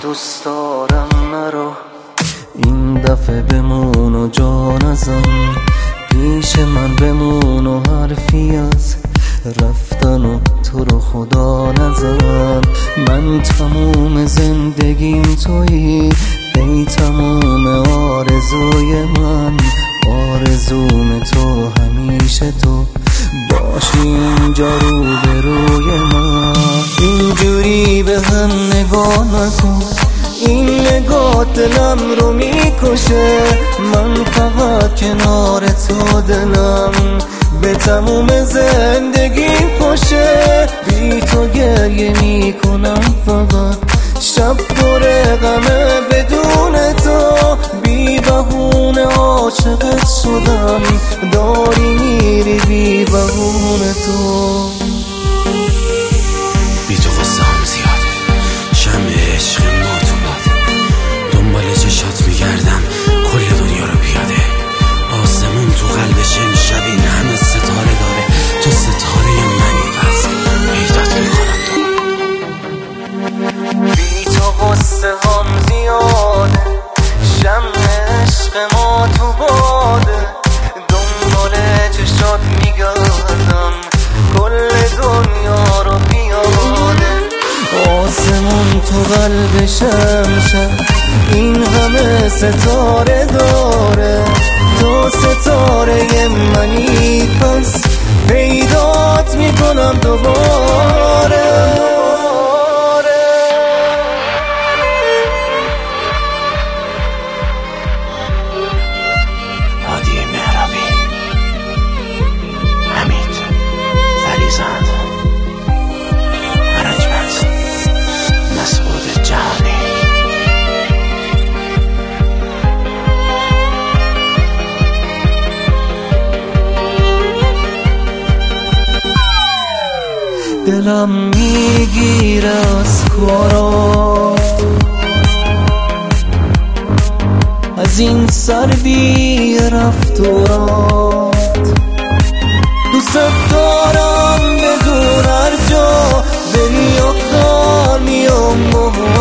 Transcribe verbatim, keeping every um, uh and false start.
دوست دارم مرا، این دفعه بمون و جا نزن، پیش من بمون و حرفی از رفتن و تو رو خدا نزن. من تموم زندگیم تویی، ای تموم آرزوی من، آرزوم تو همیشه تو باشی اینجا رو به روی من. اینجوری به هم نگاه نکن، این نگاه دلم رو میکشه، من فقط کنار تو دلم به تموم زندگی خوشه. بی تو گریه میکنم فقط، شب پر غمه بدون تو، بی بهونه عاشقت شدم، داری میری بی بهونه تو. بی تو قصه هم زیاده، شمع عشق ما تو باده، دنبال چشات میگردم کل دنیا رو پیاده، آسمون تو قلبش امشبین همه ستاره داره، تو ستاره منی پس پیدات میکنم تو. بی تو قصه هم زیاده، شمع عشق ما تو باده، دنبال چشات میگردم کل دنیا رو پیاده، آسمون تو قلبش امشب این همه ستاره داره، تو ستاره منی پس پیدات میکنم دوباره. هادی مهرابی، حمید فریزند، ارجمند، مسعود جهانی. دلم میگیره از کارا، از این سر بی رفت و رفت، دوست دارم بدون هر جا بری و خانی و